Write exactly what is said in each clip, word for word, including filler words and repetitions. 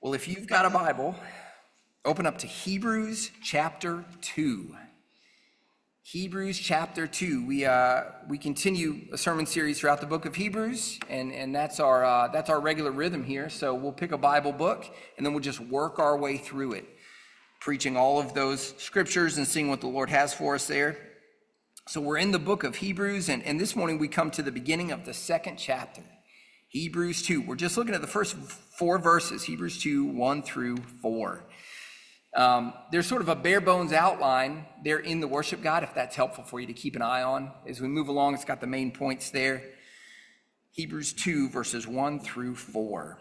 Well, if you've got a Bible, open up to Hebrews chapter two. Hebrews chapter two. We uh, we continue a sermon series throughout the book of Hebrews, and, and that's our uh, that's our regular rhythm here. So we'll pick a Bible book, and then we'll just work our way through it, preaching all of those scriptures and seeing what the Lord has for us there. So we're in the book of Hebrews, and, and this morning we come to the beginning of the second chapter, Hebrews two. We're just looking at the first four verses, Hebrews two, one through four. Um, there's sort of a bare bones outline there in the worship guide, if that's helpful for you to keep an eye on. As we move along, it's got the main points there. Hebrews two, verses one through four.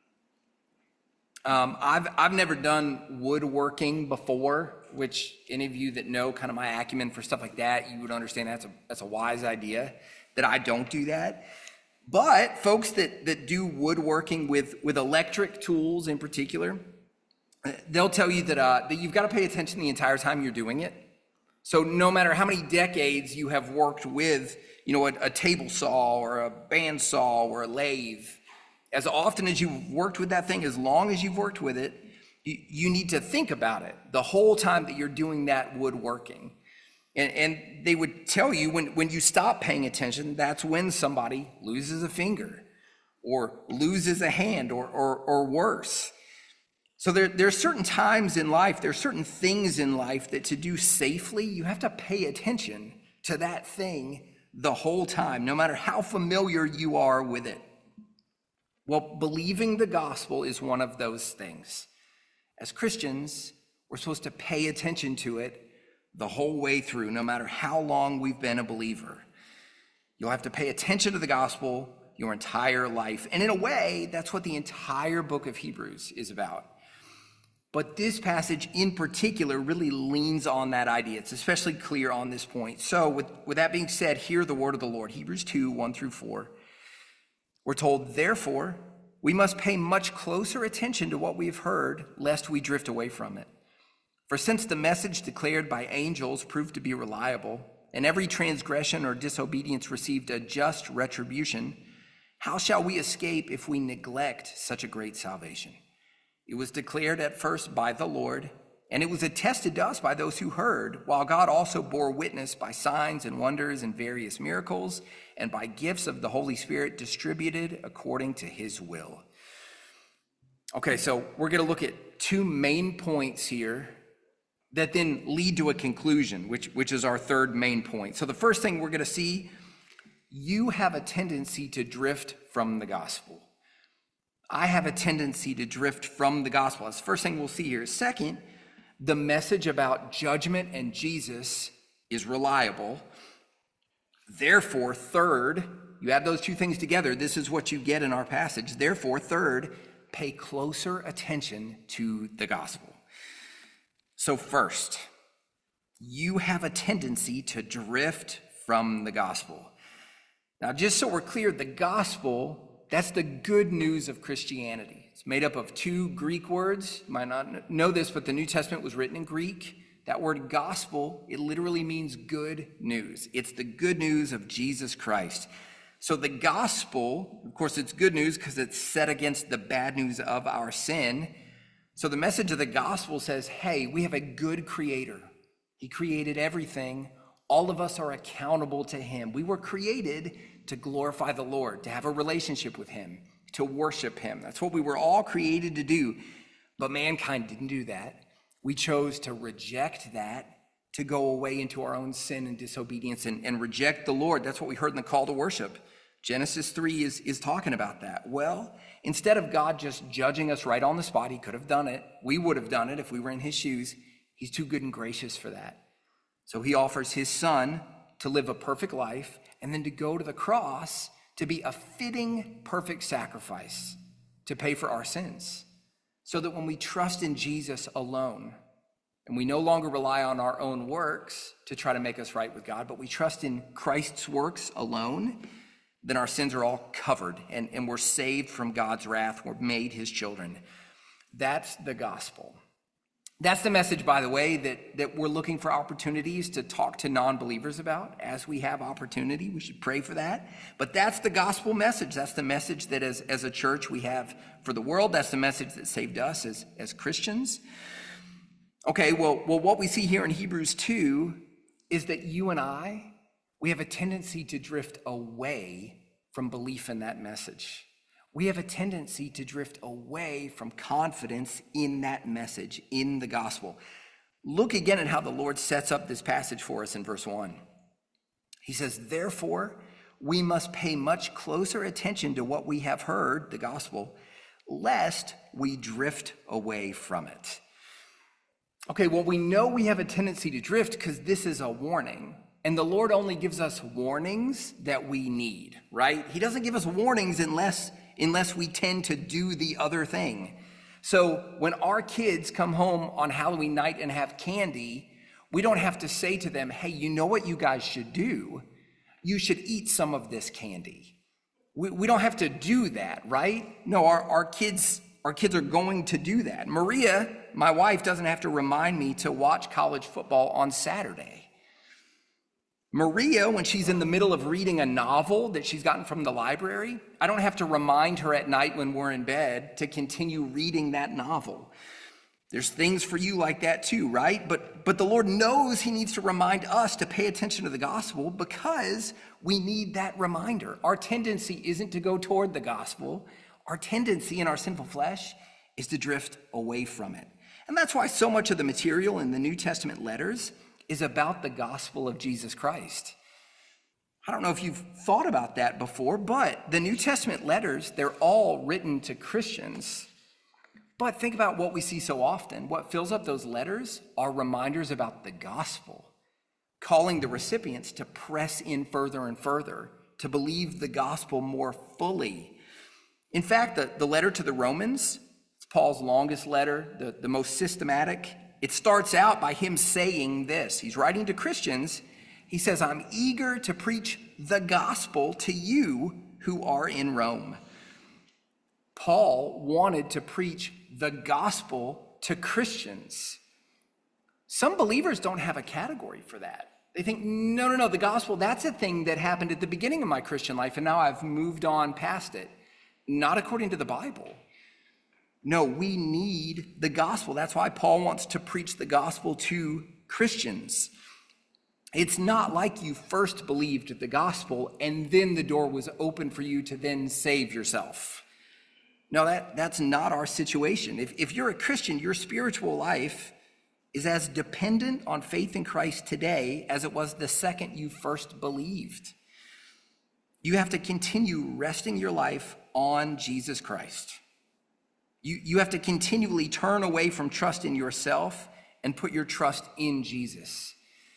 Um, I've I've never done woodworking before, which any of you that know kind of my acumen for stuff like that, you would understand that's a that's a wise idea, that I don't do that. But folks that, that do woodworking with, with electric tools in particular, they'll tell you that uh, that you've got to pay attention the entire time you're doing it. So no matter how many decades you have worked with, you know, a, a table saw or a bandsaw or a lathe, as often as you've worked with that thing, as long as you've worked with it, you, you need to think about it the whole time that you're doing that woodworking. And, and they would tell you when, when you stop paying attention, that's when somebody loses a finger or loses a hand or or, or worse. So there, there are certain times in life, there are certain things in life that to do safely, you have to pay attention to that thing the whole time, no matter how familiar you are with it. Well, believing the gospel is one of those things. As Christians, we're supposed to pay attention to it the whole way through, no matter how long we've been a believer. You'll have to pay attention to the gospel your entire life. And in a way, that's what the entire book of Hebrews is about. But this passage in particular really leans on that idea. It's especially clear on this point. So with, with that being said, hear the word of the Lord. Hebrews two, one through four. We're told, therefore, we must pay much closer attention to what we've heard, lest we drift away from it. For since the message declared by angels proved to be reliable, and every transgression or disobedience received a just retribution, how shall we escape if we neglect such a great salvation? It was declared at first by the Lord, and it was attested to us by those who heard, while God also bore witness by signs and wonders and various miracles, and by gifts of the Holy Spirit distributed according to his will. Okay, so we're going to look at two main points here that then lead to a conclusion, which, which is our third main point. So the first thing we're going to see, you have a tendency to drift from the gospel. I have a tendency to drift from the gospel. That's the first thing we'll see here. Second, the message about judgment and Jesus is reliable. Therefore, third, you add those two things together, this is what you get in our passage. Therefore, third, pay closer attention to the gospel. So first, you have a tendency to drift from the gospel. Now, just so we're clear, the gospel, that's the good news of Christianity. It's made up of two Greek words. You might not know this, but the New Testament was written in Greek. That word gospel, it literally means good news. It's the good news of Jesus Christ. So the gospel, of course, it's good news because it's set against the bad news of our sin. So the message of the gospel says, hey, we have a good creator. He created everything. All of us are accountable to him. We were created to glorify the Lord, to have a relationship with him, to worship him. That's what we were all created to do. But mankind didn't do that. We chose to reject that, to go away into our own sin and disobedience and, and reject the Lord. That's what we heard in the call to worship. Genesis three is, is talking about that. Well, instead of God just judging us right on the spot, he could have done it. We would have done it if we were in his shoes. He's too good and gracious for that. So he offers his son to live a perfect life and then to go to the cross to be a fitting, perfect sacrifice to pay for our sins. So that when we trust in Jesus alone, and we no longer rely on our own works to try to make us right with God, but we trust in Christ's works alone, then our sins are all covered and, and we're saved from God's wrath. We're made his children. That's the gospel. That's the message, by the way, that, that we're looking for opportunities to talk to non-believers about. As we have opportunity, we should pray for that. But that's the gospel message. That's the message that as, as a church we have for the world. That's the message that saved us as, as Christians. Okay, well, well, what we see here in Hebrews two is that you and I, we have a tendency to drift away from belief in that message. We have a tendency to drift away from confidence in that message, in the gospel. Look again at how the Lord sets up this passage for us in verse one. He says, therefore, we must pay much closer attention to what we have heard, the gospel, lest we drift away from it. Okay, well, we know we have a tendency to drift because this is a warning. And the Lord only gives us warnings that we need, right? He doesn't give us warnings unless unless we tend to do the other thing. So when our kids come home on Halloween night and have candy, we don't have to say to them, hey, you know what you guys should do? You should eat some of this candy. We, we don't have to do that, right? No, our, our kids our kids are going to do that. Maria, my wife, doesn't have to remind me to watch college football on Saturday. Maria, when she's in the middle of reading a novel that she's gotten from the library, I don't have to remind her at night when we're in bed to continue reading that novel. There's things for you like that too, right? But, but the Lord knows he needs to remind us to pay attention to the gospel because we need that reminder. Our tendency isn't to go toward the gospel. Our tendency in our sinful flesh is to drift away from it. And that's why so much of the material in the New Testament letters is about the gospel of Jesus Christ. I don't know if you've thought about that before, but the New Testament letters, they're all written to Christians. But think about what we see so often. What fills up those letters are reminders about the gospel, calling the recipients to press in further and further, to believe the gospel more fully. In fact, the, the letter to the Romans, it's Paul's longest letter, the, the most systematic. It starts out by him saying this. He's writing to Christians. He says, I'm eager to preach the gospel to you who are in Rome. Paul wanted to preach the gospel to Christians. Some believers don't have a category for that. They think, no, no, no, the gospel, that's a thing that happened at the beginning of my Christian life, and now I've moved on past it. Not according to the Bible. No, we need the gospel. That's why Paul wants to preach the gospel to Christians. It's not like you first believed the gospel and then the door was open for you to then save yourself. No, that, that's not our situation. If, if you're a Christian, your spiritual life is as dependent on faith in Christ today as it was the second you first believed. You have to continue resting your life on Jesus Christ. You, you have to continually turn away from trust in yourself and put your trust in Jesus.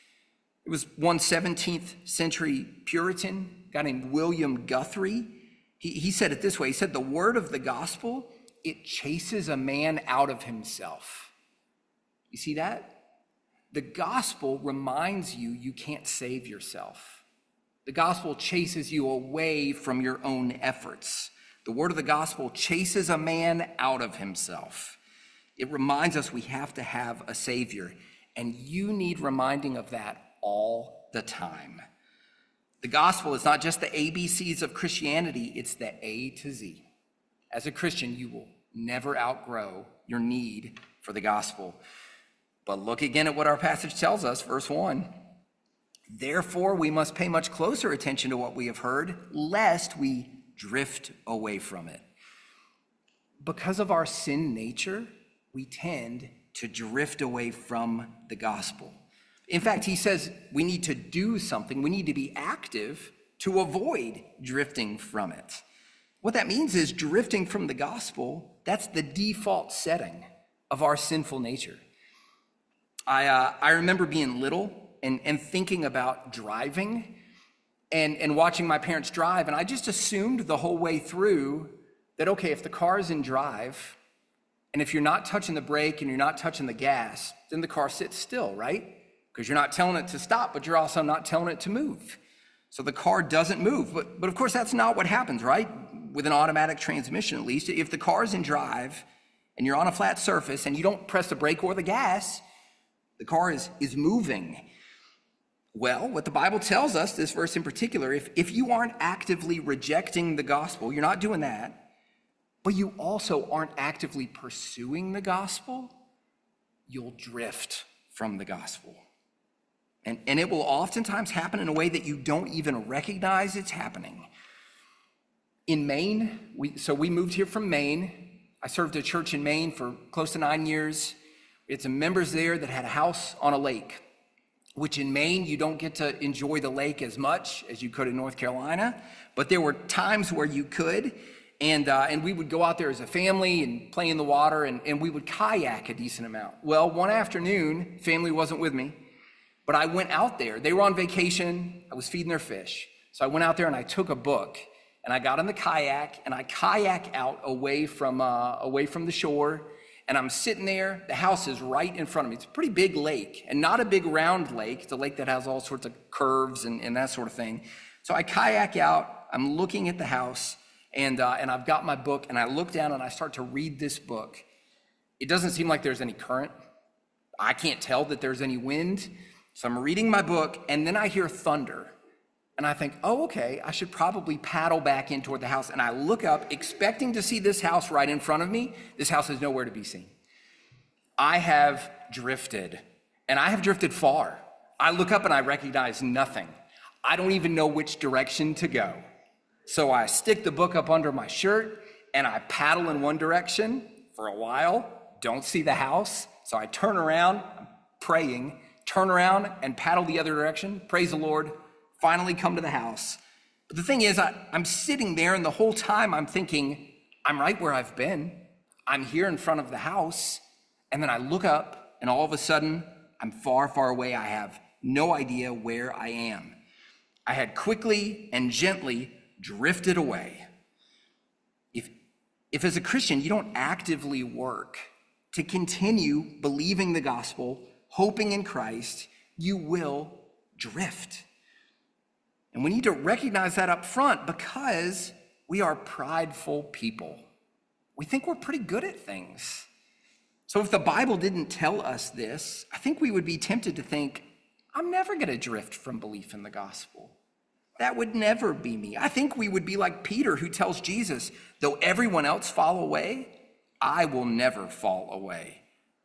It was one seventeenth century Puritan, a guy named William Guthrie. He, he said it this way. He said, the word of the gospel, it chases a man out of himself. You see that? The gospel reminds you you can't save yourself. The gospel chases you away from your own efforts. The word of the gospel chases a man out of himself. It reminds us we have to have a savior, and you need reminding of that all the time. The gospel is not just the A B Cs of Christianity, it's the A to Z. As a Christian, you will never outgrow your need for the gospel. But look again at what our passage tells us, verse one. Therefore, we must pay much closer attention to what we have heard, lest we drift away from it. Because of our sin nature, we tend to drift away from the gospel. In fact, he says we need to do something. We need to be active to avoid drifting from it. What that means is drifting from the gospel, that's the default setting of our sinful nature. I, uh, I remember being little and, and thinking about driving and, and watching my parents drive, and I just assumed the whole way through that, okay, if the car's in drive, and if you're not touching the brake and you're not touching the gas, then the car sits still, right? Because you're not telling it to stop, but you're also not telling it to move. So the car doesn't move. But, but of course, that's not what happens, right? With an automatic transmission, at least. If the car's in drive and you're on a flat surface and you don't press the brake or the gas, the car is, is moving. Well, what the Bible tells us, this verse in particular, if, if you aren't actively rejecting the gospel, you're not doing that, but you also aren't actively pursuing the gospel, you'll drift from the gospel. And, and it will oftentimes happen in a way that you don't even recognize it's happening. In Maine, we, so we moved here from Maine. I served a church in Maine for close to nine years. We had some members there that had a house on a lake, which in Maine, you don't get to enjoy the lake as much as you could in North Carolina, but there were times where you could. And uh, and we would go out there as a family and play in the water, and, and we would kayak a decent amount. Well, one afternoon, family wasn't with me, but I went out there. They were on vacation. I was feeding their fish. So I went out there and I took a book, and I got in the kayak, and I kayak out away from uh, away from the shore, and I'm sitting there. The house is right in front of me. It's a pretty big lake, and not a big round lake. It's a lake that has all sorts of curves and, and that sort of thing. So I kayak out. I'm looking at the house. And uh, and I've got my book, and I look down and I start to read this book. It doesn't seem like there's any current. I can't tell that there's any wind. So I'm reading my book, and then I hear thunder. And I think, oh, okay, I should probably paddle back in toward the house. And I look up, expecting to see this house right in front of me. This house is nowhere to be seen. I have drifted, and I have drifted far. I look up and I recognize nothing. I don't even know which direction to go. So I stick the book up under my shirt and I paddle in one direction for a while, don't see the house. So I turn around, I'm praying, turn around and paddle the other direction, praise the Lord, finally come to the house. But the thing is, I, I'm sitting there, and the whole time I'm thinking, I'm right where I've been. I'm here in front of the house. And then I look up, and all of a sudden, I'm far, far away. I have no idea where I am. I had quickly and gently drifted away. If, if as a Christian, you don't actively work to continue believing the gospel, hoping in Christ, you will drift. And we need to recognize that up front, because we are prideful people. We think we're pretty good at things. So if the Bible didn't tell us this, I think we would be tempted to think, I'm never going to drift from belief in the gospel. That would never be me. I think we would be like Peter, who tells Jesus, though everyone else fall away, I will never fall away.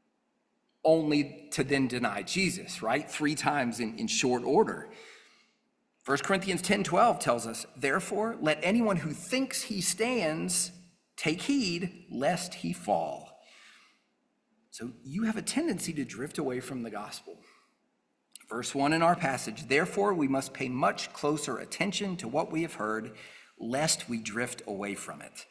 Only to then deny Jesus, right? Three times in, in short order. First Corinthians ten twelve tells us, therefore, let anyone who thinks he stands take heed lest he fall. So you have a tendency to drift away from the gospel. Verse one in our passage, therefore we must pay much closer attention to what we have heard, lest we drift away from it.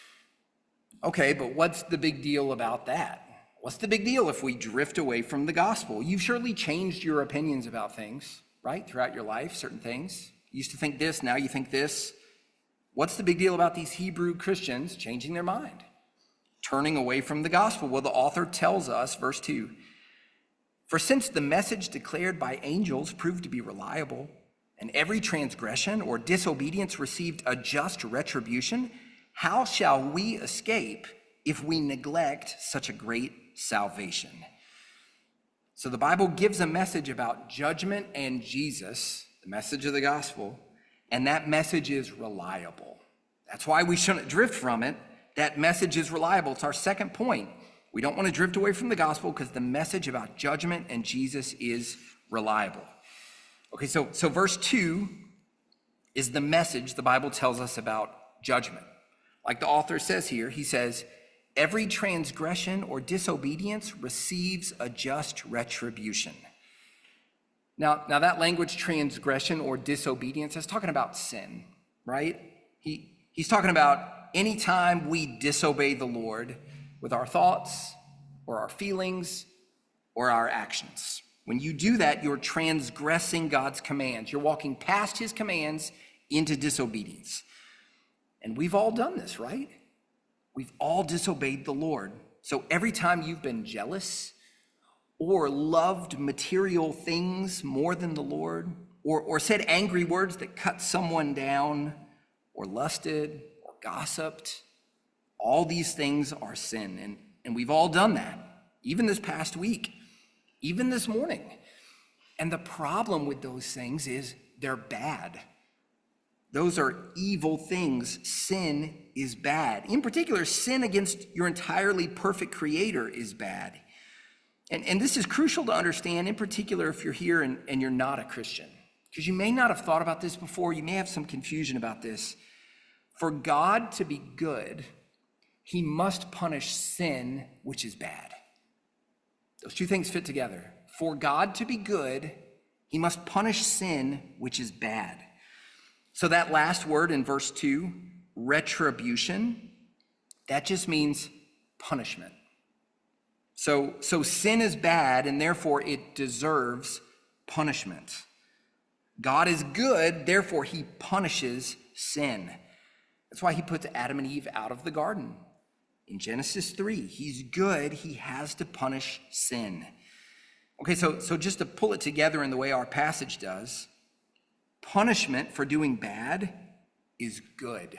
Okay, but what's the big deal about that? What's the big deal if we drift away from the gospel? You've surely changed your opinions about things, right? Throughout your life, certain things. You used to think this, now you think this. What's the big deal about these Hebrew Christians changing their mind? Turning away from the gospel? Well, the author tells us, verse two, for since the message declared by angels proved to be reliable, and every transgression or disobedience received a just retribution, how shall we escape if we neglect such a great salvation? So the Bible gives a message about judgment and Jesus, the message of the gospel, and that message is reliable. That's why we shouldn't drift from it. That message is reliable. It's our second point. We don't want to drift away from the gospel because the message about judgment and Jesus is reliable. Okay, so, so verse two is the message the Bible tells us about judgment. Like the author says here, he says, every transgression or disobedience receives a just retribution. Now, now that language, transgression or disobedience, is talking about sin, right? He, he's talking about anytime we disobey the Lord with our thoughts or our feelings or our actions. When you do that, you're transgressing God's commands. You're walking past his commands into disobedience. And we've all done this, right? We've all disobeyed the Lord. So every time you've been jealous or loved material things more than the Lord, or, or said angry words that cut someone down, or lusted or gossiped, all these things are sin. And, And we've all done that, even this past week, even this morning. And the problem with those things is they're bad. Those are evil things. Sin is bad. In particular, sin against your entirely perfect creator is bad. And, and this is crucial to understand, in particular, if you're here and, and you're not a Christian, because you may not have thought about this before. You may have some confusion about this. For God to be good, he must punish sin, which is bad. Those two things fit together. For God to be good, he must punish sin, which is bad. So that last word in verse two, retribution, that just means punishment. So, so sin is bad, and therefore it deserves punishment. God is good, therefore he punishes sin. That's why he puts Adam and Eve out of the garden. In Genesis three, he's good, he has to punish sin. Okay, so, so just to pull it together in the way our passage does, punishment for doing bad is good.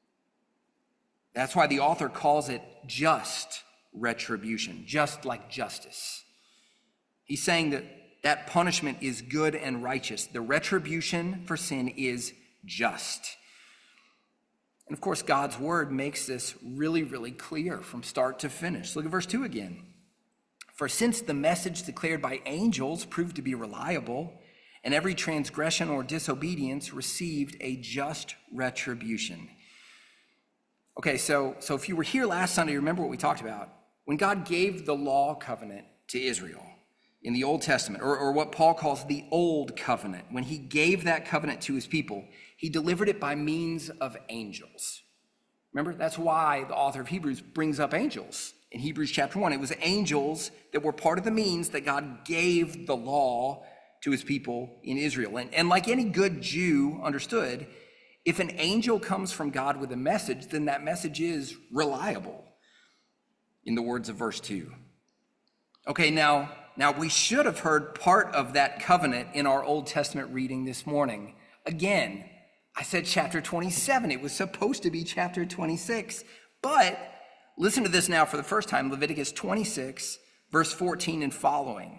That's why the author calls it just retribution, just like justice. He's saying that that punishment is good and righteous. The retribution for sin is just. And of course, God's word makes this really, really clear from start to finish. Look at verse two again. For since the message declared by angels proved to be reliable, and every transgression or disobedience received a just retribution. Okay, so, so if you were here last Sunday, remember what we talked about. When God gave the law covenant to Israel in the Old Testament, or, or what Paul calls the Old Covenant, when he gave that covenant to his people, he delivered it by means of angels. Remember, that's why the author of Hebrews brings up angels. In Hebrews chapter one, it was angels that were part of the means that God gave the law to his people in Israel. And, and like any good Jew understood, if an angel comes from God with a message, then that message is reliable, in the words of verse two. Okay, now, now we should have heard part of that covenant in our Old Testament reading this morning. Again, I said chapter twenty-seven. It was supposed to be chapter twenty-six. But listen to this now for the first time, Leviticus twenty-six, verse fourteen and following.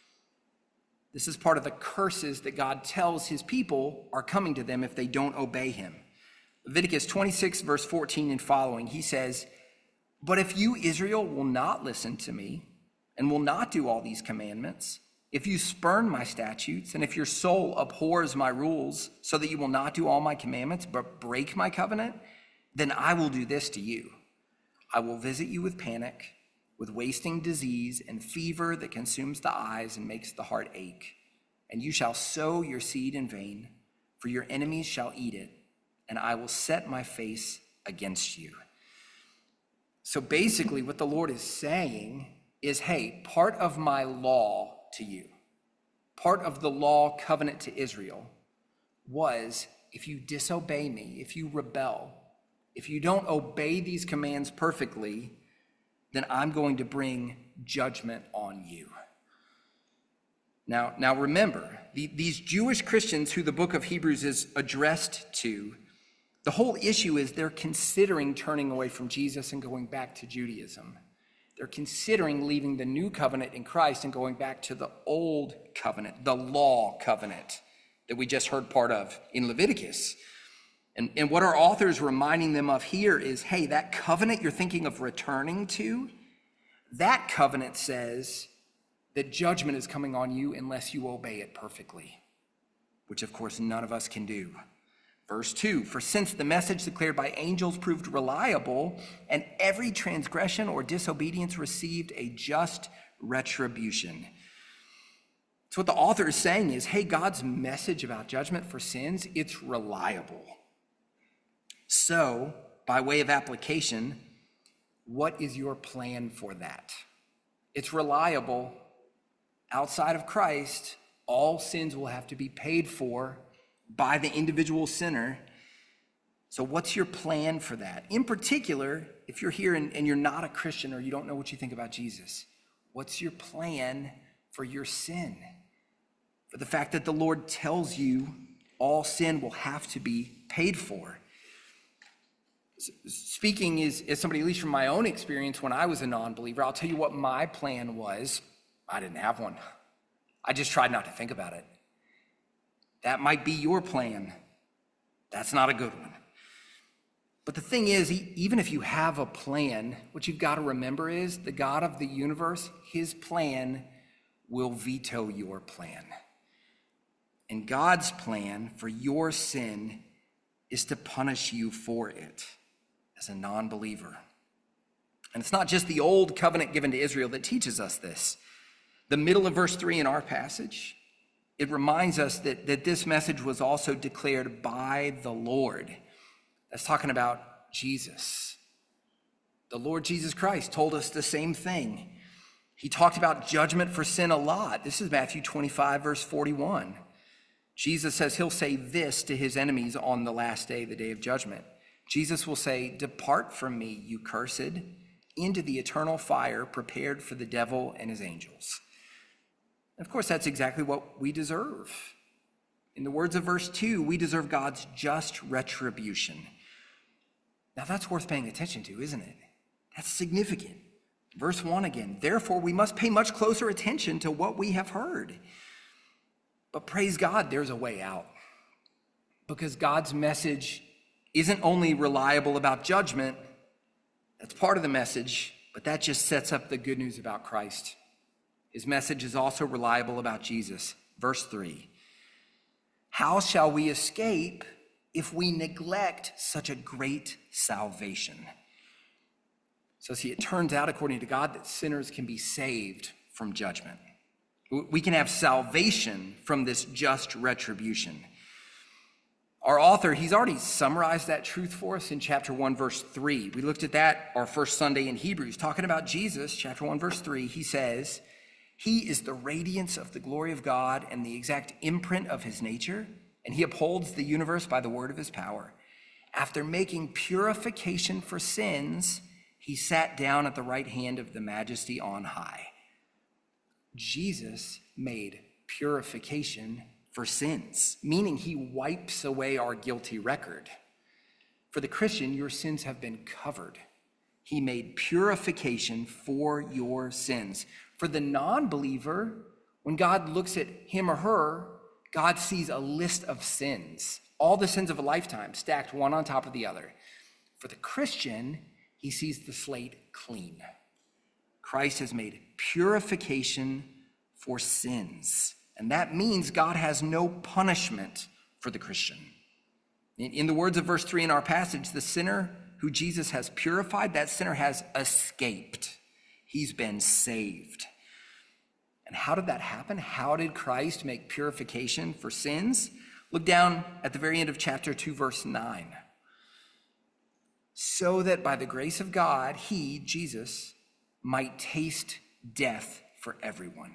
This is part of the curses that God tells his people are coming to them if they don't obey him. Leviticus twenty-six, verse fourteen and following, he says, "But if you, Israel, will not listen to me and will not do all these commandments, if you spurn my statutes, and if your soul abhors my rules so that you will not do all my commandments but break my covenant, then I will do this to you. I will visit you with panic, with wasting disease and fever that consumes the eyes and makes the heart ache. And you shall sow your seed in vain, for your enemies shall eat it, and I will set my face against you." So basically what the Lord is saying is, hey, part of my law to you, part of the law covenant to Israel was, if you disobey me, if you rebel, if you don't obey these commands perfectly, then I'm going to bring judgment on you. Now, now remember, the, these Jewish Christians who the book of Hebrews is addressed to, the whole issue is they're considering turning away from Jesus and going back to Judaism. They're considering leaving the new covenant in Christ and going back to the old covenant, the law covenant that we just heard part of in Leviticus. And, and what our author is reminding them of here is, hey, that covenant you're thinking of returning to, that covenant says that judgment is coming on you unless you obey it perfectly, which of course none of us can do. Verse two, "For since the message declared by angels proved reliable, and every transgression or disobedience received a just retribution." So what the author is saying is, hey, God's message about judgment for sins, it's reliable. So, by way of application, what is your plan for that? It's reliable. Outside of Christ, all sins will have to be paid for by the individual sinner. So what's your plan for that? In particular, if you're here and, and you're not a Christian or you don't know what you think about Jesus, what's your plan for your sin? For the fact that the Lord tells you all sin will have to be paid for. Speaking is, as somebody, at least from my own experience when I was a non-believer, I'll tell you what my plan was. I didn't have one. I just tried not to think about it. That might be your plan. That's not a good one. But the thing is, even if you have a plan, what you've got to remember is the God of the universe, his plan will veto your plan. And God's plan for your sin is to punish you for it as a non-believer. And it's not just the old covenant given to Israel that teaches us this. The middle of verse three in our passage, it reminds us that, that this message was also declared by the Lord. That's talking about Jesus. The Lord Jesus Christ told us the same thing. He talked about judgment for sin a lot. This is Matthew twenty-five, verse forty-one. Jesus says he'll say this to his enemies on the last day, the day of judgment. Jesus will say, "Depart from me, you cursed, into the eternal fire prepared for the devil and his angels." And of course, that's exactly what we deserve. In the words of verse two, we deserve God's just retribution. Now that's worth paying attention to, isn't it? That's significant. Verse one again, therefore we must pay much closer attention to what we have heard. But praise God, there's a way out. Because God's message isn't only reliable about judgment, that's part of the message, but that just sets up the good news about Christ. His message is also reliable about Jesus. Verse three, how shall we escape if we neglect such a great salvation? So see, it turns out, according to God, that sinners can be saved from judgment. We can have salvation from this just retribution. Our author, he's already summarized that truth for us in chapter one, verse three. We looked at that our first Sunday in Hebrews, talking about Jesus, chapter one, verse three. He says, he is the radiance of the glory of God and the exact imprint of his nature, and he upholds the universe by the word of his power. After making purification for sins, he sat down at the right hand of the majesty on high. Jesus made purification for sins, meaning he wipes away our guilty record. For the Christian, your sins have been covered. He made purification for your sins. For the non-believer, when God looks at him or her, God sees a list of sins, all the sins of a lifetime stacked one on top of the other. For the Christian, he sees the slate clean. Christ has made purification for sins. And that means God has no punishment for the Christian. In the words of verse three in our passage, the sinner who Jesus has purified, that sinner has escaped. He's been saved. And how did that happen? How did Christ make purification for sins? Look down at the very end of chapter two, verse nine. So that by the grace of God, he, Jesus, might taste death for everyone.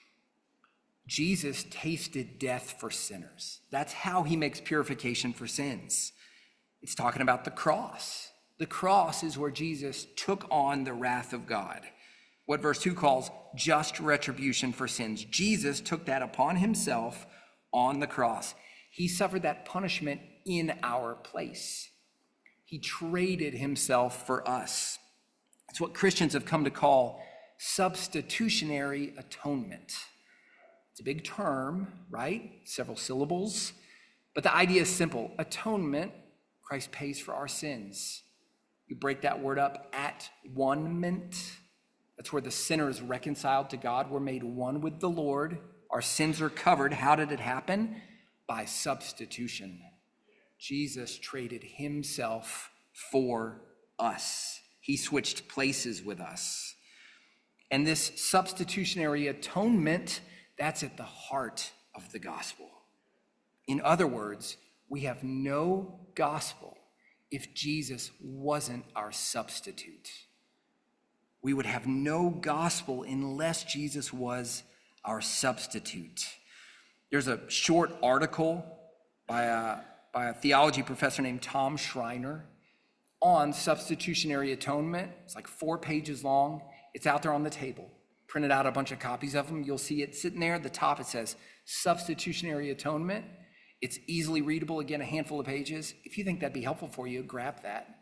Jesus tasted death for sinners. That's how he makes purification for sins. It's talking about the cross. The cross is where Jesus took on the wrath of God. What verse two calls just retribution for sins. Jesus took that upon himself on the cross. He suffered that punishment in our place. He traded himself for us. It's what Christians have come to call substitutionary atonement. It's a big term, right? Several syllables. But the idea is simple. Atonement, Christ pays for our sins. You break that word up, at one-ment. That's where the sinner is reconciled to God. We're made one with the Lord. Our sins are covered. How did it happen? By substitution. Jesus traded himself for us. He switched places with us. And this substitutionary atonement, that's at the heart of the gospel. In other words, we have no gospel if Jesus wasn't our substitute. We would have no gospel unless Jesus was our substitute. There's a short article by a, by a theology professor named Tom Schreiner on substitutionary atonement. It's like four pages long. It's out there on the table. Printed out a bunch of copies of them. You'll see it sitting there at the top. It says substitutionary atonement. It's easily readable, again, a handful of pages. If you think that'd be helpful for you, grab that.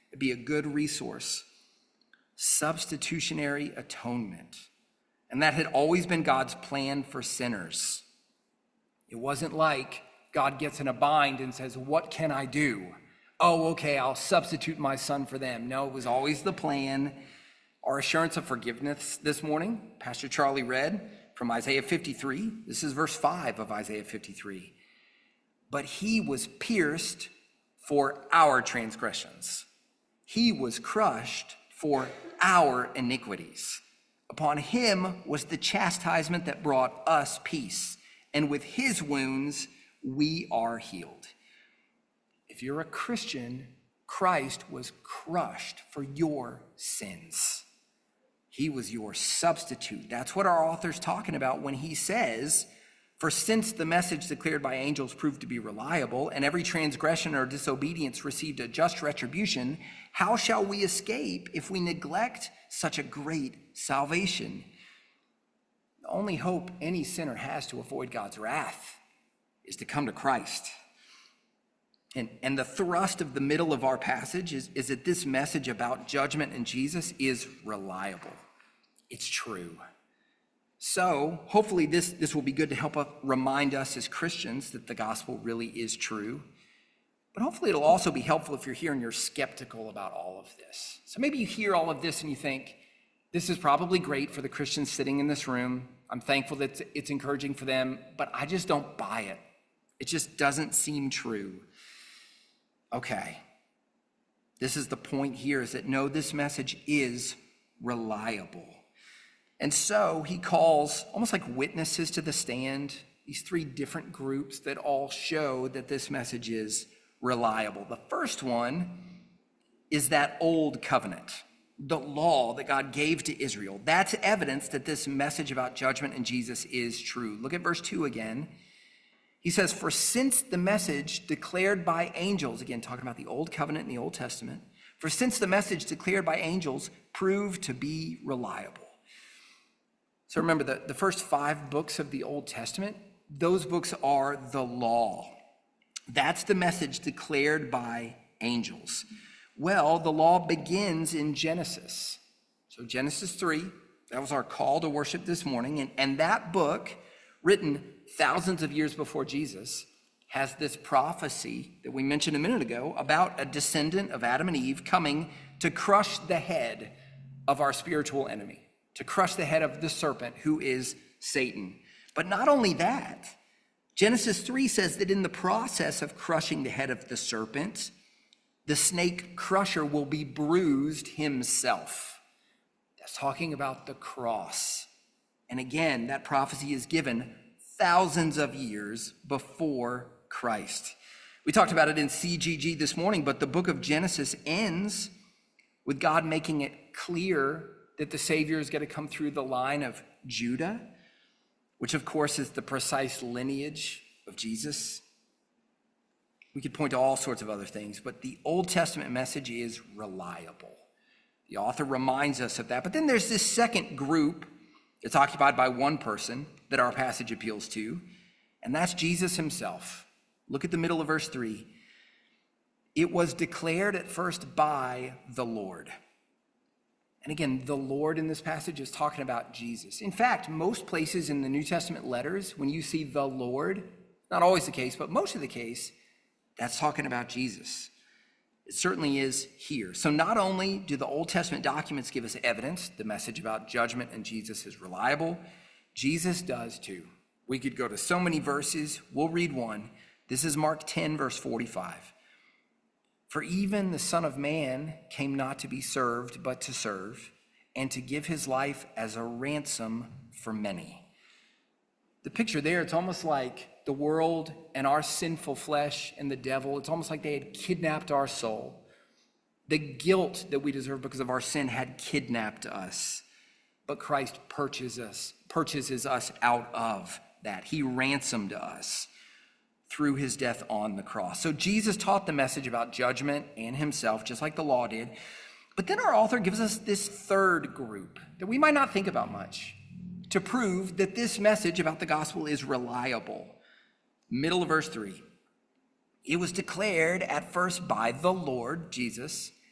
It'd be a good resource. Substitutionary atonement. And that had always been God's plan for sinners. It wasn't like God gets in a bind and says, what can I do? Oh, okay, I'll substitute my son for them. No, it was always the plan. Our assurance of forgiveness this morning, Pastor Charlie read from Isaiah fifty-three. This is verse five of Isaiah fifty-three. But he was pierced for our transgressions. He was crushed for our iniquities. Upon him was the chastisement that brought us peace, and with his wounds we are healed. If you're a Christian, Christ was crushed for your sins. He was your substitute. That's what our author's talking about when he says, for since the message declared by angels proved to be reliable, and every transgression or disobedience received a just retribution, how shall we escape if we neglect such a great salvation? The only hope any sinner has to avoid God's wrath is to come to Christ. And, and the thrust of the middle of our passage is, is that this message about judgment in Jesus is reliable. It's true. So hopefully this, this will be good to help us, remind us as Christians that the gospel really is true. But hopefully it'll also be helpful if you're here and you're skeptical about all of this. So maybe you hear all of this and you think, this is probably great for the Christians sitting in this room. I'm thankful that it's encouraging for them, but I just don't buy it. It just doesn't seem true. Okay. This is the point here, is that no, this message is reliable. And so he calls almost like witnesses to the stand, these three different groups that all show that this message is reliable. The first one is that old covenant, the law that God gave to Israel. That's evidence that this message about judgment in Jesus is true. Look at verse two again. He says, for since the message declared by angels, again, talking about the old covenant in the Old Testament, for since the message declared by angels proved to be reliable. So remember, the, the first five books of the Old Testament, those books are the law. That's the message declared by angels. Well, the law begins in Genesis. So Genesis three, that was our call to worship this morning. And, and that book, written thousands of years before Jesus, has this prophecy that we mentioned a minute ago about a descendant of Adam and Eve coming to crush the head of our spiritual enemy, to crush the head of the serpent, who is Satan. But not only that, Genesis three says that in the process of crushing the head of the serpent, the snake crusher will be bruised himself. That's talking about the cross. And again, that prophecy is given thousands of years before Christ. We talked about it in C G G this morning, but the book of Genesis ends with God making it clear that the Savior is going to come through the line of Judah, which of course is the precise lineage of Jesus. We could point to all sorts of other things, but the Old Testament message is reliable. The author reminds us of that. But then there's this second group that's occupied by one person that our passage appeals to, and that's Jesus himself. Look at the middle of verse three. It was declared at first by the Lord. And again, the Lord in this passage is talking about Jesus. In fact, most places in the New Testament letters, when you see the Lord, not always the case, but most of the case, that's talking about Jesus. It certainly is here. So not only do the Old Testament documents give us evidence, the message about judgment and Jesus is reliable, Jesus does too. We could go to so many verses. We'll read one. This is Mark ten, verse forty-five. For even the Son of Man came not to be served, but to serve, and to give his life as a ransom for many. The picture there, it's almost like the world and our sinful flesh and the devil, it's almost like they had kidnapped our soul. The guilt that we deserve because of our sin had kidnapped us, but Christ purchases us, purchases us out of that. He ransomed us through his death on the cross. So Jesus taught the message about judgment and himself, just like the law did. But then our author gives us this third group that we might not think about much to prove that this message about the gospel is reliable. Middle of verse three. It was declared at first by the Lord, Jesus,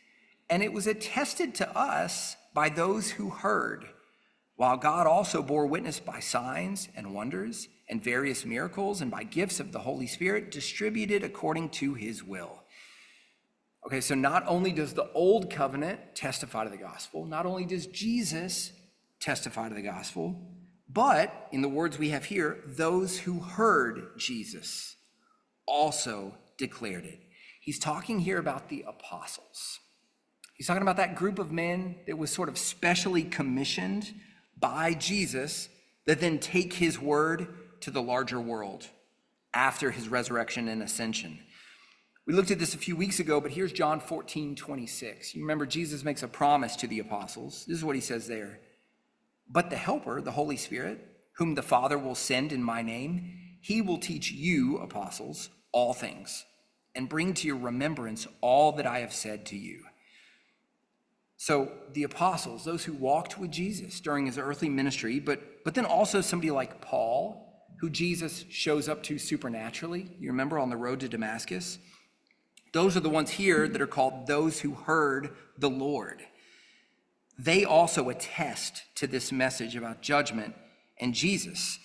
and it was attested to us by those who heard, while God also bore witness by signs and wonders and various miracles and by gifts of the Holy Spirit distributed according to his will. Okay, so not only does the old covenant testify to the gospel, not only does Jesus testify to the gospel, but in the words we have here, those who heard Jesus also declared it. He's talking here about the apostles. He's talking about that group of men that was sort of specially commissioned by Jesus that then take his word to the larger world after his resurrection and ascension. We looked at this a few weeks ago, but here's John fourteen twenty-six. You remember Jesus makes a promise to the apostles. This is what he says there. But the Helper, the Holy Spirit, whom the Father will send in my name, he will teach you, apostles, all things, and bring to your remembrance all that I have said to you. So the apostles, those who walked with Jesus during his earthly ministry, but, but then also somebody like Paul, who Jesus shows up to supernaturally. You remember on the road to Damascus? Those are the ones here that are called those who heard the Lord. They also attest to this message about judgment and Jesus.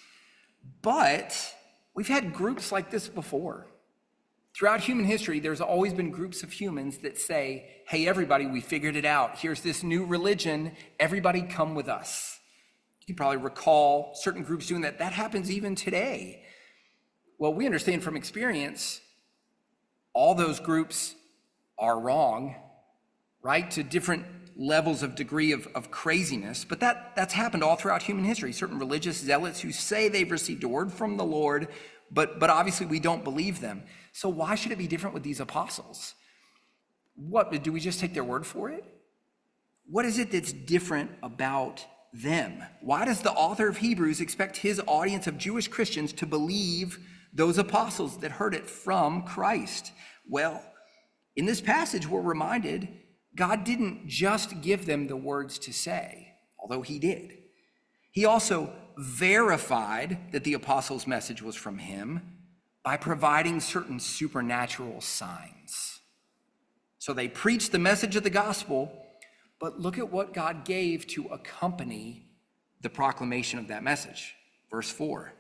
But we've had groups like this before. Throughout human history, there's always been groups of humans that say, hey, everybody, we figured it out. Here's this new religion. Everybody come with us. You can probably recall certain groups doing that. That happens even today. Well, we understand from experience, all those groups are wrong, right? To different levels of degree of, of craziness. But that, that's happened all throughout human history. Certain religious zealots who say they've received a word from the Lord, but, but obviously we don't believe them. So why should it be different with these apostles? What, do we just take their word for it? What is it that's different about them? Why does the author of Hebrews expect his audience of Jewish Christians to believe those apostles that heard it from Christ? Well, in this passage, we're reminded God didn't just give them the words to say, although he did. He also verified that the apostles' message was from him by providing certain supernatural signs. So they preached the message of the gospel, but look at what God gave to accompany the proclamation of that message. Verse four.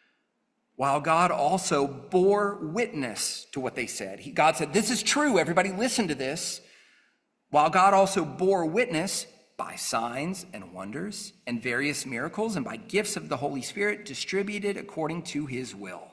While God also bore witness to what they said. He, God said, this is true, everybody listen to this. While God also bore witness by signs and wonders and various miracles and by gifts of the Holy Spirit distributed according to his will.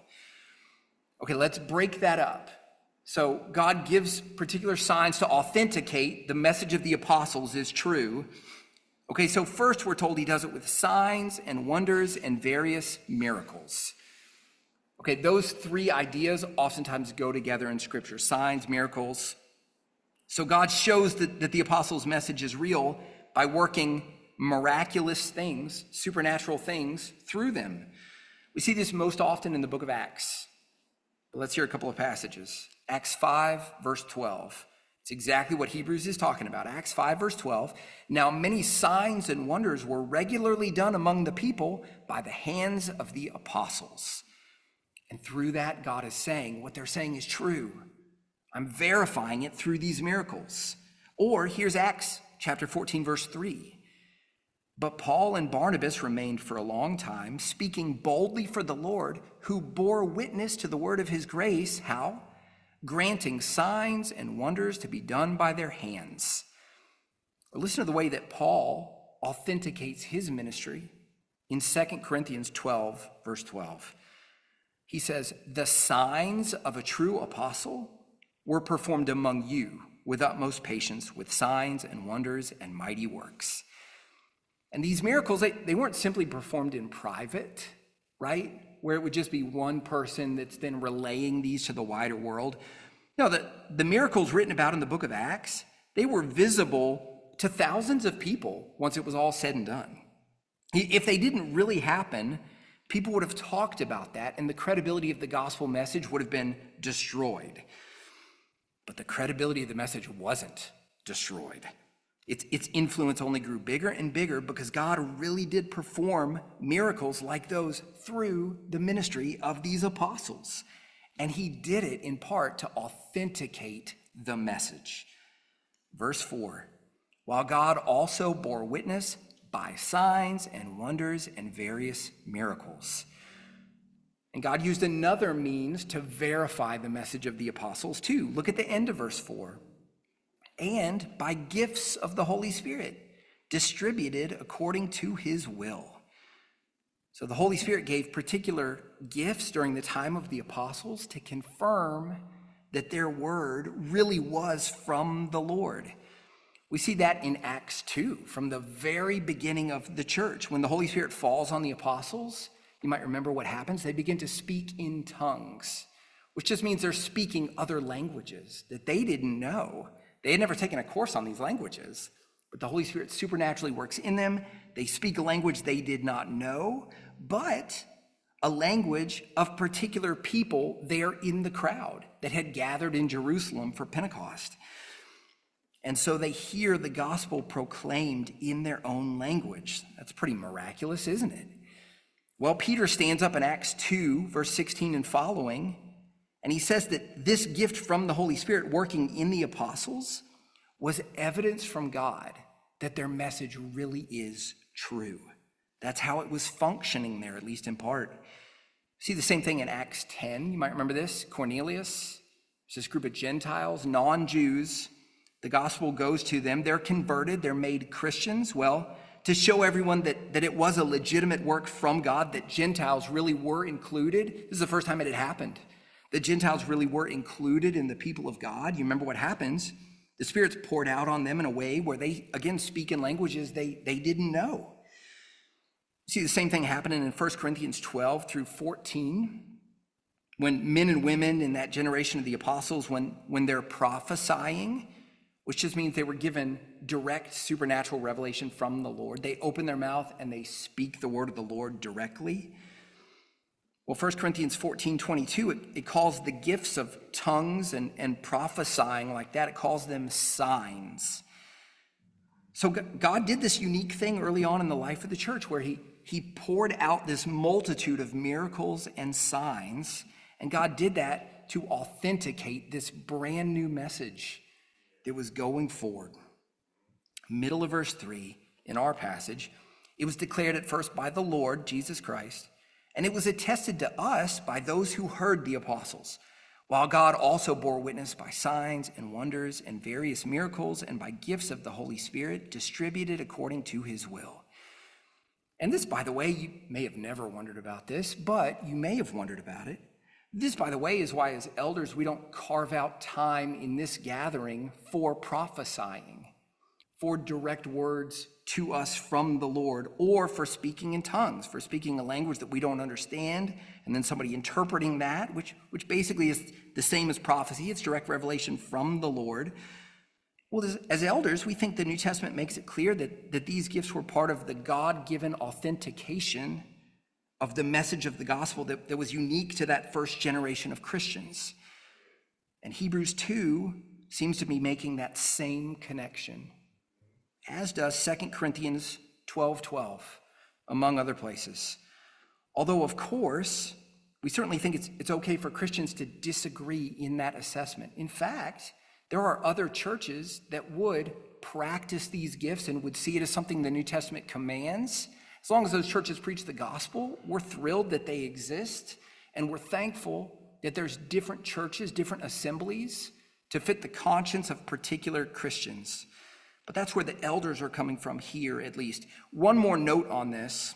Okay, let's break that up. So God gives particular signs to authenticate the message of the apostles is true. Okay, so first we're told he does it with signs and wonders and various miracles. Okay, those three ideas oftentimes go together in Scripture, signs, miracles. So God shows that, that the apostles' message is real by working miraculous things, supernatural things through them. We see this most often in the book of Acts. But let's hear a couple of passages. Acts five, verse twelve. It's exactly what Hebrews is talking about. Acts five, verse twelve. Now many signs and wonders were regularly done among the people by the hands of the apostles. And through that, God is saying what they're saying is true. I'm verifying it through these miracles. Or here's Acts chapter fourteen, verse three. But Paul and Barnabas remained for a long time, speaking boldly for the Lord, who bore witness to the word of his grace. How? Granting signs and wonders to be done by their hands. Listen to the way that Paul authenticates his ministry in Second Corinthians twelve, verse twelve. He says, the signs of a true apostle were performed among you with utmost patience, with signs and wonders and mighty works. And these miracles, they, they weren't simply performed in private, right? Where it would just be one person that's then relaying these to the wider world. No, the, the miracles written about in the book of Acts, they were visible to thousands of people once it was all said and done. If they didn't really happen, people would have talked about that and the credibility of the gospel message would have been destroyed. But the credibility of the message wasn't destroyed. Its, its influence only grew bigger and bigger because God really did perform miracles like those through the ministry of these apostles. And he did it in part to authenticate the message. Verse four, while God also bore witness by signs and wonders and various miracles. And God used another means to verify the message of the apostles too. Look at the end of verse four. And by gifts of the Holy Spirit, distributed according to his will. So the Holy Spirit gave particular gifts during the time of the apostles to confirm that their word really was from the Lord. We see that in Acts two, from the very beginning of the church. When the Holy Spirit falls on the apostles, you might remember what happens. They begin to speak in tongues, which just means they're speaking other languages that they didn't know. They had never taken a course on these languages, but the Holy Spirit supernaturally works in them. They speak a language they did not know, but a language of particular people there in the crowd that had gathered in Jerusalem for Pentecost. And so they hear the gospel proclaimed in their own language. That's pretty miraculous, isn't it? Well, Peter stands up in Acts two, verse sixteen and following, and he says that this gift from the Holy Spirit working in the apostles was evidence from God that their message really is true. That's how it was functioning there, at least in part. See the same thing in Acts ten. You might remember this. Cornelius, it's this group of Gentiles, non-Jews. The gospel goes to them. They're converted. They're made Christians. Well, to show everyone that, that it was a legitimate work from God, that Gentiles really were included. This is the first time it had happened. The Gentiles really were included in the people of God. You remember what happens. The Spirit's poured out on them in a way where they, again, speak in languages they, they didn't know. See the same thing happening in First Corinthians twelve through fourteen, when men and women in that generation of the apostles, when, when they're prophesying, which just means they were given direct supernatural revelation from the Lord. They open their mouth and they speak the word of the Lord directly. Well, First Corinthians fourteen twenty-two, it, it calls the gifts of tongues and, and prophesying like that, it calls them signs. So God did this unique thing early on in the life of the church where he, he poured out this multitude of miracles and signs, and God did that to authenticate this brand new message that was going forward. Middle of verse three, in our passage, it was declared at first by the Lord, Jesus Christ, and it was attested to us by those who heard the apostles, while God also bore witness by signs and wonders and various miracles and by gifts of the Holy Spirit distributed according to his will. And this, by the way, you may have never wondered about this, but you may have wondered about it. This, by the way, is why as elders, we don't carve out time in this gathering for prophesying, for direct words to us from the Lord, or for speaking in tongues, for speaking a language that we don't understand, and then somebody interpreting that, which, which basically is the same as prophecy. It's direct revelation from the Lord. Well, as, as elders, we think the New Testament makes it clear that, that these gifts were part of the God-given authentication of the message of the gospel that, that was unique to that first generation of Christians. And Hebrews two seems to be making that same connection, as does Second Corinthians twelve twelve, among other places. Although, of course, we certainly think it's, it's okay for Christians to disagree in that assessment. In fact, there are other churches that would practice these gifts and would see it as something the New Testament commands. As long as those churches preach the gospel, we're thrilled that they exist, and we're thankful that there's different churches, different assemblies to fit the conscience of particular Christians. But that's where the elders are coming from here, at least. One more note on this.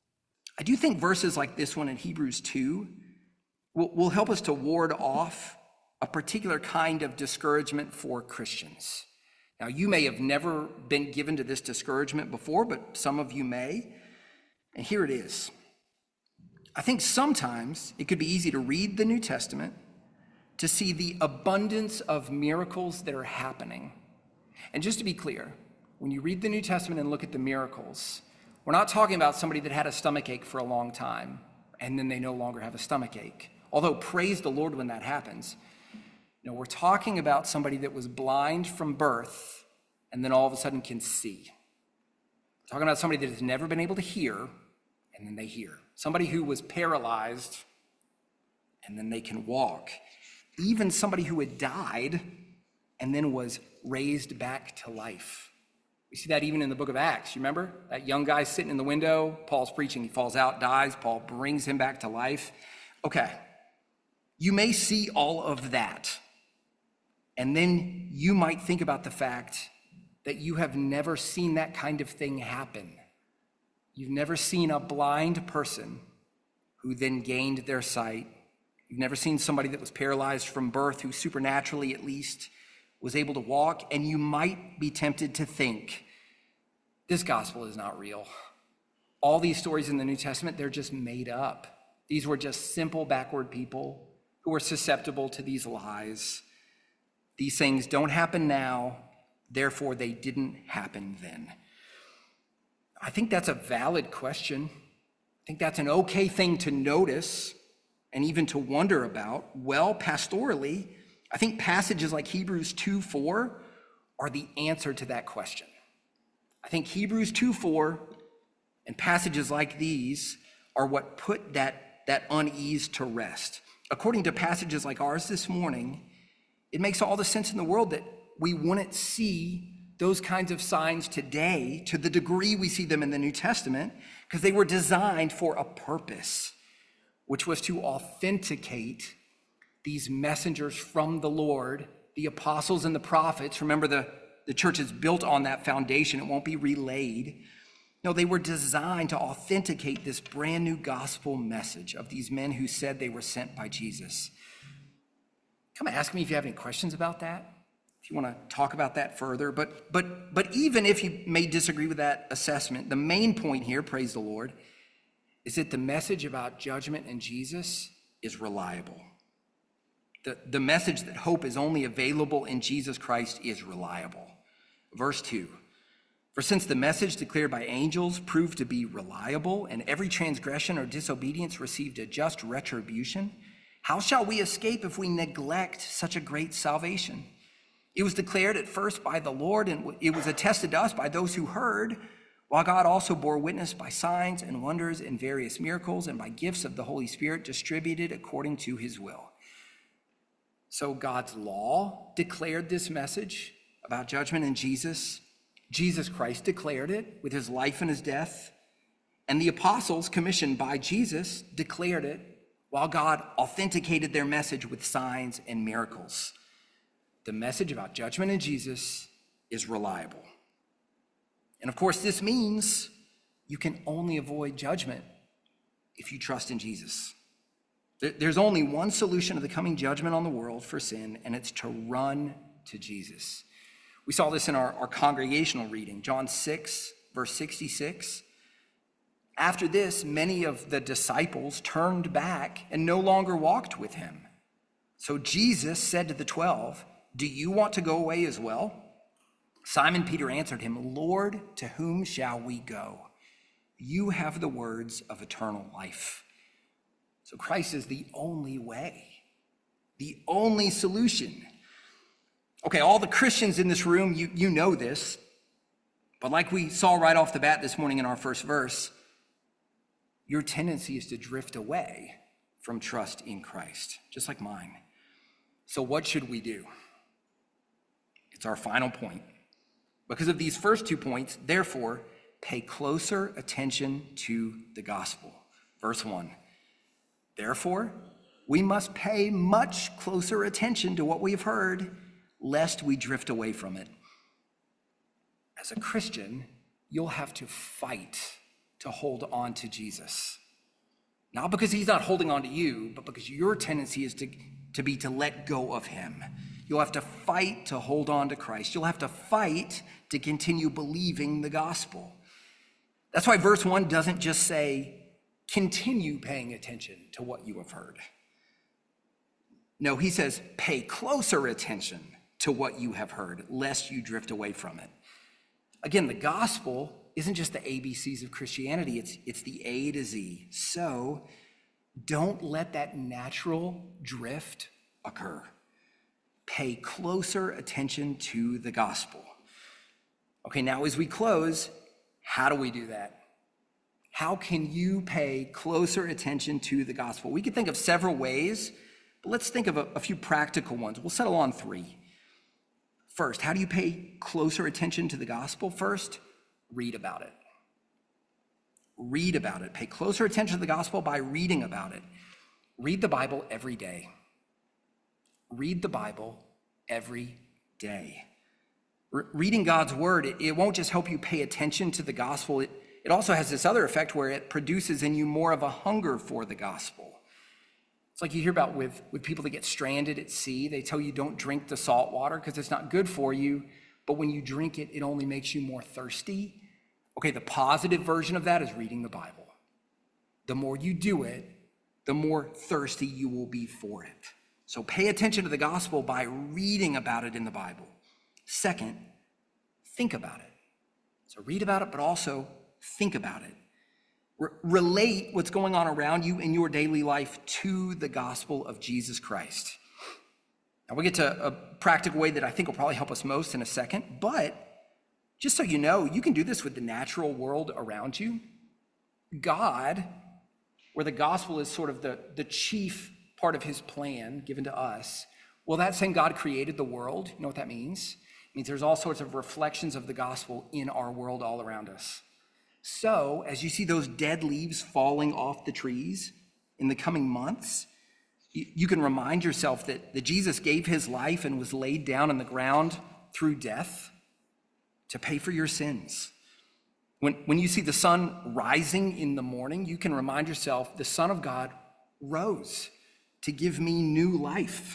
I do think verses like this one in Hebrews two will, will help us to ward off a particular kind of discouragement for Christians. Now, you may have never been given to this discouragement before, but some of you may. And here it is. I think sometimes it could be easy to read the New Testament to see the abundance of miracles that are happening. And just to be clear, when you read the New Testament and look at the miracles, we're not talking about somebody that had a stomach ache for a long time and then they no longer have a stomach ache. Although praise the Lord when that happens. No, we're talking about somebody that was blind from birth and then all of a sudden can see. We're talking about somebody that has never been able to hear and then they hear. Somebody who was paralyzed and then they can walk. Even somebody who had died and then was raised back to life. We see that even in the book of Acts. You remember that young guy sitting in the window? Paul's preaching. He falls out, dies. Paul brings him back to life. Okay, you may see all of that. And then you might think about the fact that you have never seen that kind of thing happen. You've never seen a blind person who then gained their sight. You've never seen somebody that was paralyzed from birth who supernaturally at least was able to walk, and you might be tempted to think, this gospel is not real. All these stories in the New Testament, they're just made up. These were just simple backward people who were susceptible to these lies. These things don't happen now, therefore they didn't happen then. I think that's a valid question. I think that's an okay thing to notice and even to wonder about. Well, pastorally, I think passages like Hebrews two four are the answer to that question. I think Hebrews two four and passages like these are what put that, that unease to rest. According to passages like ours this morning, it makes all the sense in the world that we wouldn't see those kinds of signs today to the degree we see them in the New Testament, because they were designed for a purpose, which was to authenticate these messengers from the Lord, the apostles and the prophets. Remember, the, the church is built on that foundation. It won't be relayed. No, they were designed to authenticate this brand new gospel message of these men who said they were sent by Jesus. Come ask me if you have any questions about that, if you want to talk about that further. But, but, but even if you may disagree with that assessment, the main point here, praise the Lord, is that the message about judgment and Jesus is reliable. The, the message that hope is only available in Jesus Christ is reliable. Verse two, for since the message declared by angels proved to be reliable, and every transgression or disobedience received a just retribution, how shall we escape if we neglect such a great salvation? It was declared at first by the Lord, and it was attested to us by those who heard, while God also bore witness by signs and wonders and various miracles and by gifts of the Holy Spirit distributed according to his will. So God's law declared this message about judgment in Jesus. Jesus Christ declared it with his life and his death. And the apostles, commissioned by Jesus, declared it while God authenticated their message with signs and miracles. The message about judgment in Jesus is reliable. And of course, this means you can only avoid judgment if you trust in Jesus. There's only one solution to the coming judgment on the world for sin, and it's to run to Jesus. We saw this in our, our congregational reading, John six, verse sixty-six. After this, many of the disciples turned back and no longer walked with him. So Jesus said to the twelve, do you want to go away as well? Simon Peter answered him, Lord, to whom shall we go? You have the words of eternal life. So Christ is the only way, the only solution. Okay, all the Christians in this room, you, you know this, but like we saw right off the bat this morning in our first verse, your tendency is to drift away from trust in Christ, just like mine. So what should we do? It's our final point. Because of these first two points, therefore, pay closer attention to the gospel. Verse one, therefore, we must pay much closer attention to what we've heard, lest we drift away from it. As a Christian, you'll have to fight to hold on to Jesus. Not because he's not holding on to you, but because your tendency is to, to be to let go of him. You'll have to fight to hold on to Christ. You'll have to fight to continue believing the gospel. That's why verse one doesn't just say, continue paying attention to what you have heard. No, he says, pay closer attention to what you have heard, lest you drift away from it. Again, the gospel isn't just the A B Cs of Christianity, it's, it's the A to Z. So don't let that natural drift occur. Pay closer attention to the gospel. Okay, now as we close, how do we do that? How can you pay closer attention to the gospel? We could think of several ways, but let's think of a, a few practical ones. We'll settle on three. First, how do you pay closer attention to the gospel? First, read about it. Read about it. Pay closer attention to the gospel by reading about it. Read the Bible every day. Read the Bible every day. Re- reading God's word, it, it won't just help you pay attention to the gospel. It, it also has this other effect where it produces in you more of a hunger for the gospel. It's like you hear about with, with people that get stranded at sea. They tell you don't drink the salt water because it's not good for you. But when you drink it, it only makes you more thirsty. Okay, the positive version of that is reading the Bible. The more you do it, the more thirsty you will be for it. So pay attention to the gospel by reading about it in the Bible. Second, think about it. So read about it, but also think about it. Re- relate what's going on around you in your daily life to the gospel of Jesus Christ. Now we'll get to a practical way that I think will probably help us most in a second, but just so you know, you can do this with the natural world around you. God, where the gospel is sort of the, the chief part of his plan given to us, well, that same God created the world. You know what that means? It means there's all sorts of reflections of the gospel in our world all around us. So as you see those dead leaves falling off the trees in the coming months, you, you can remind yourself that, that Jesus gave his life and was laid down on the ground through death to pay for your sins. When, when you see the sun rising in the morning, you can remind yourself the Son of God rose to give me new life.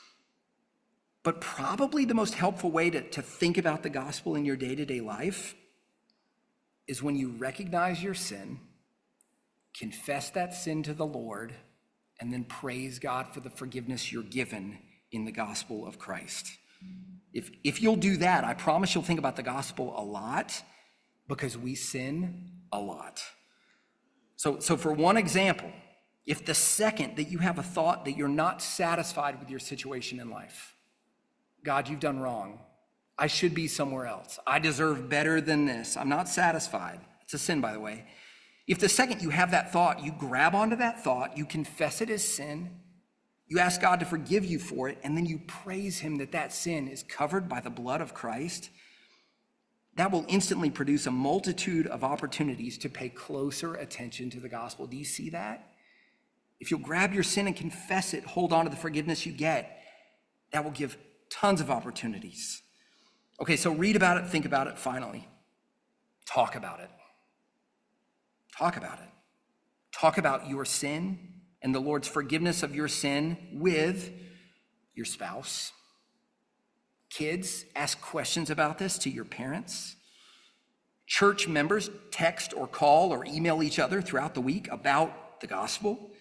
But probably the most helpful way to, to think about the gospel in your day-to-day life is when you recognize your sin, confess that sin to the Lord, and then praise God for the forgiveness you're given in the gospel of Christ. If, if you'll do that, I promise you'll think about the gospel a lot, because we sin a lot. So, so for one example, if the second that you have a thought that you're not satisfied with your situation in life, God, you've done wrong. I should be somewhere else. I deserve better than this. I'm not satisfied. It's a sin, by the way. If the second you have that thought, you grab onto that thought, you confess it as sin, you ask God to forgive you for it, and then you praise him that that sin is covered by the blood of Christ, that will instantly produce a multitude of opportunities to pay closer attention to the gospel. Do you see that? If you'll grab your sin and confess it, hold on to the forgiveness you get, that will give tons of opportunities. Okay, so read about it, think about it, finally. Talk about it. Talk about it. Talk about your sin and the Lord's forgiveness of your sin with your spouse. Kids, ask questions about this to your parents. Church members, text or call or email each other throughout the week about the gospel.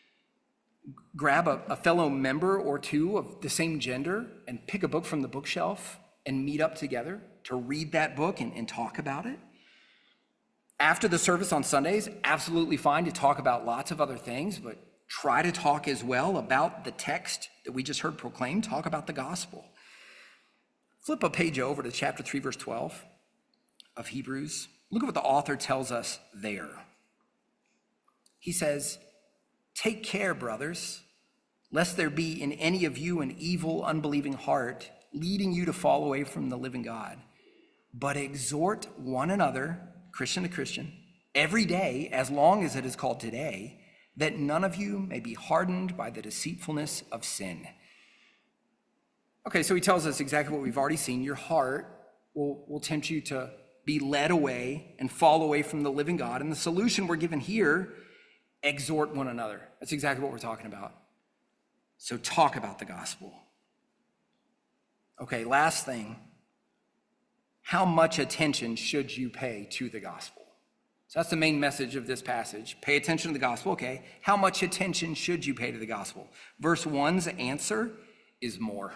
Grab a, a fellow member or two of the same gender and pick a book from the bookshelf and meet up together to read that book and, and talk about it. After the service on Sundays, absolutely fine to talk about lots of other things, but try to talk as well about the text that we just heard proclaimed. Talk about the gospel. Flip a page over to chapter three, verse twelve of Hebrews. Look at what the author tells us there. He says, "Take care, brothers, lest there be in any of you an evil, unbelieving heart, leading you to fall away from the living God. But exhort one another," Christian to Christian, "every day, as long as it is called today, that none of you may be hardened by the deceitfulness of sin." Okay, so he tells us exactly what we've already seen. Your heart will, will tempt you to be led away and fall away from the living God. And the solution we're given here, exhort one another. That's exactly what we're talking about. So talk about the gospel. Okay, last thing. How much attention should you pay to the gospel? So that's the main message of this passage. Pay attention to the gospel. Okay, how much attention should you pay to the gospel? Verse one's answer is more.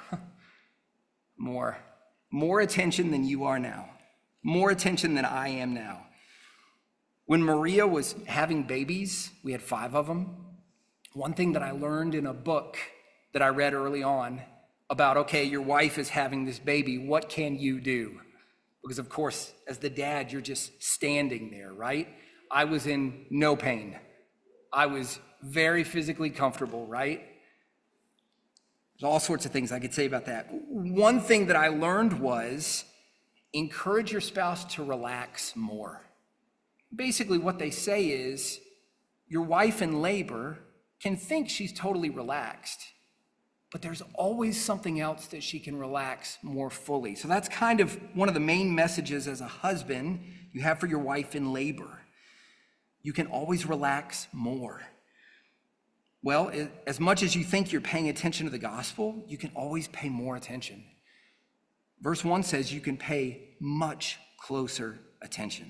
More. More attention than you are now. More attention than I am now. When Maria was having babies, we had five of them. One thing that I learned in a book that I read early on about, okay, your wife is having this baby, what can you do? Because of course, as the dad, you're just standing there, right? I was in no pain. I was very physically comfortable, right? There's all sorts of things I could say about that. One thing that I learned was encourage your spouse to relax more. Basically, what they say is your wife in labor can think she's totally relaxed, but there's always something else that she can relax more fully. So that's kind of one of the main messages as a husband you have for your wife in labor. You can always relax more. Well, as much as you think you're paying attention to the gospel, you can always pay more attention. Verse one says you can pay much closer attention.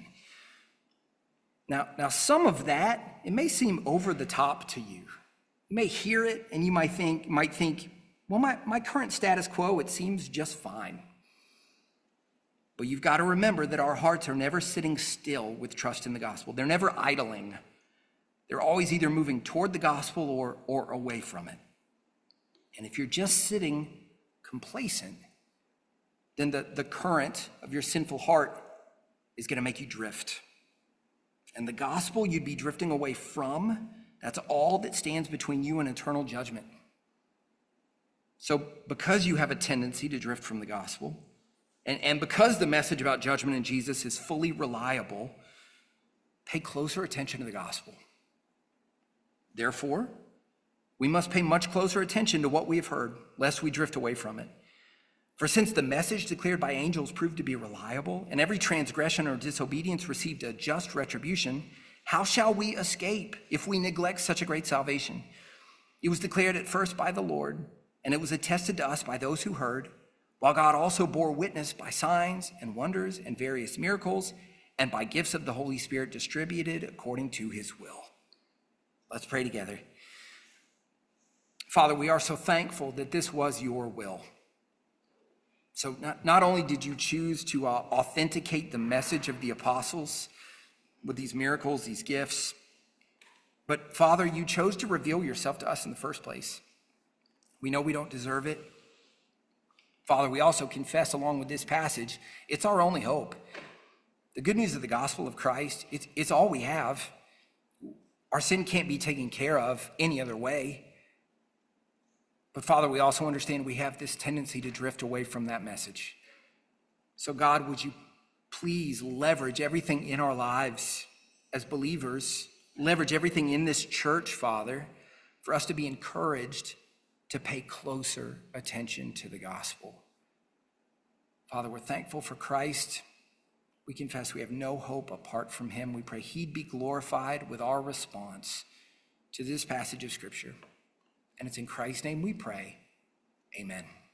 Now, now some of that, it may seem over the top to you. You may hear it and you might think, might think, well, my, my current status quo, it seems just fine. But you've got to remember that our hearts are never sitting still with trust in the gospel. They're never idling. They're always either moving toward the gospel or, or away from it. And if you're just sitting complacent, then the, the current of your sinful heart is going to make you drift. And the gospel you'd be drifting away from, that's all that stands between you and eternal judgment. So because you have a tendency to drift from the gospel, and, and because the message about judgment in Jesus is fully reliable, pay closer attention to the gospel. Therefore, we must pay much closer attention to what we have heard, lest we drift away from it. For since the message declared by angels proved to be reliable, and every transgression or disobedience received a just retribution, how shall we escape if we neglect such a great salvation? It was declared at first by the Lord, and it was attested to us by those who heard, while God also bore witness by signs and wonders and various miracles, and by gifts of the Holy Spirit distributed according to his will. Let's pray together. Father, we are so thankful that this was your will. So not, not only did you choose to uh, authenticate the message of the apostles with these miracles, these gifts, but Father, you chose to reveal yourself to us in the first place. We know we don't deserve it. Father, we also confess along with this passage, it's our only hope. The good news of the gospel of Christ, it's, it's all we have. Our sin can't be taken care of any other way. But Father, we also understand we have this tendency to drift away from that message. So God, would you please leverage everything in our lives as believers, leverage everything in this church, Father, for us to be encouraged to pay closer attention to the gospel. Father, we're thankful for Christ. We confess we have no hope apart from him. We pray he'd be glorified with our response to this passage of Scripture. And it's in Christ's name we pray. Amen.